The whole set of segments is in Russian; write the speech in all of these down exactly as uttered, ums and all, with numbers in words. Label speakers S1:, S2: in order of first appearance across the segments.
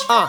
S1: А.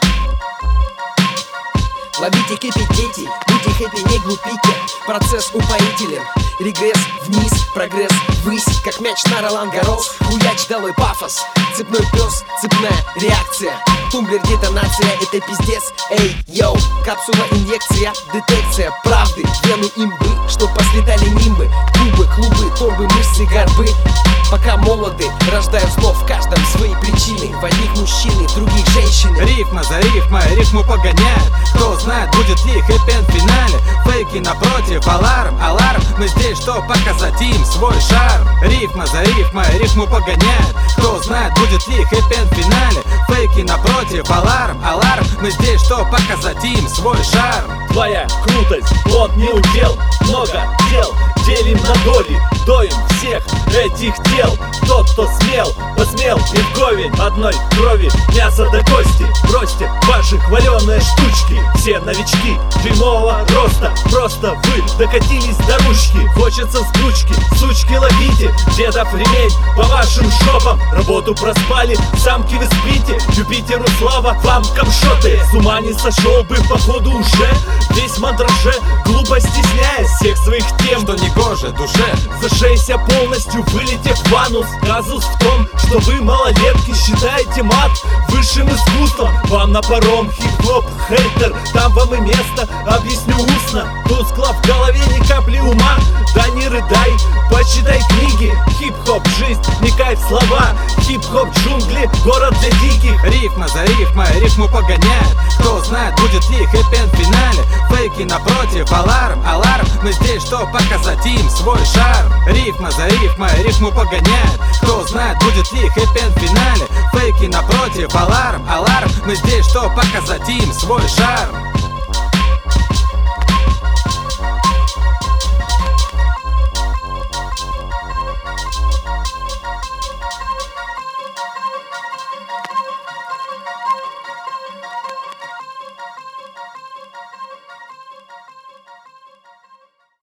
S1: Ловите, кипит, дети, будьте хэппи, не глупите. Процесс упоителен, регресс вниз, прогресс ввысь. Как мяч на Ролан Гаррос, хуяч, долой пафос. Цепной пес, цепная реакция. Тумблер, детонация, это пиздец. Эй, йоу, капсула, инъекция, детекция правды, вену имбы, чтоб послетали нимбы. Кубы, клубы, торбы, мышцы, горбы. Пока молоды, рождают снов в каждом свои причины. В одних мужчины, в других женщины.
S2: Рифма за рифмой, рифму погоняет. Кто знает, будет ли хэппи-энд в финале. Фейки напротив, аларм, аларм. Мы здесь, чтоб показать им свой шарм. Рифма за рифмой, рифму погоняет. Кто знает, будет ли хэппи-энд в финале. Фейки напротив, аларм, аларм. Мы здесь, чтоб показать им свой шарм.
S3: Твоя крутость, плод не удел. Много дел, делим на доли. Доим всех этих дел. Тот, кто смел, посмел и вковень одной крови, мясо до кости. Бросьте ваши хваленые штучки. Все новички дюймового роста. Просто вы докатились до ручки. Хочется сбучки, сучки ловите. Дедов ремень по вашим шопам. Работу проспали, самки вы спите. Юпитеру слава, вам камшоты. С ума не сошел бы походу уже. Весь мандраже, глупо стесняясь всех своих тем,
S2: что не гоже душе.
S3: Зашейся полностью, вылетев в анус. Казус в том, что вы, малолетки, считаете мат высшим искусством. Вам на паром хип-хоп, хейтер, там вам и место, объясню устно. Тускло в голове, ни капли ума. Да не рыдай, почитай книги. Хип-хоп, жизнь, не кайф слова. Хип-хоп, джунгли, город для диких.
S2: Рифма за рифмой, рифму погоняет. Кто знает, будет ли хэппи-энд в финале. Фейки напротив, аларм, аларм. Мы здесь, чтоб показать им свой шарм. Рифма за рифмой, рифму погоняет. Кто знает, будет ли хэппи-энд в финале. Фейки напротив, аларм, аларм. Мы здесь, чтоб показать им свой шарм.